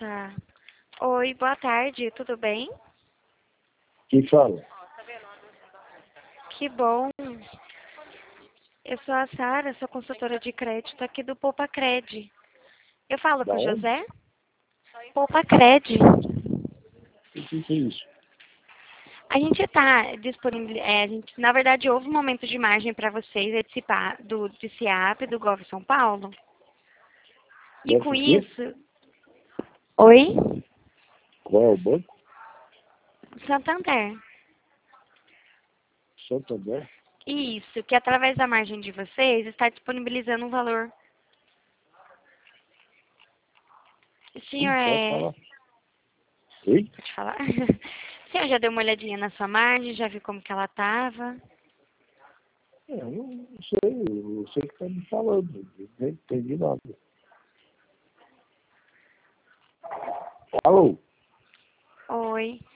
Tá. Oi, boa tarde, tudo bem? Quem fala? Que bom. Eu sou a Sara, sou consultora de crédito aqui do Poupa Cred. Eu falo Da com o onde? José? Poupa Cred. O que é isso? A gente está disponível, na verdade, houve um momento de margem para vocês do DCAP, do Golf São Paulo. E Golf com o quê? isso... Oi? Qual é o banco? Santander. Santander? Isso, que através da margem de vocês está disponibilizando um valor. O senhor Pode é... falar. Oi? Pode falar? O senhor já deu uma olhadinha na sua margem, já viu como que ela estava? Eu não sei, eu sei que está me falando, eu nem entendi nada. Alô? Oi.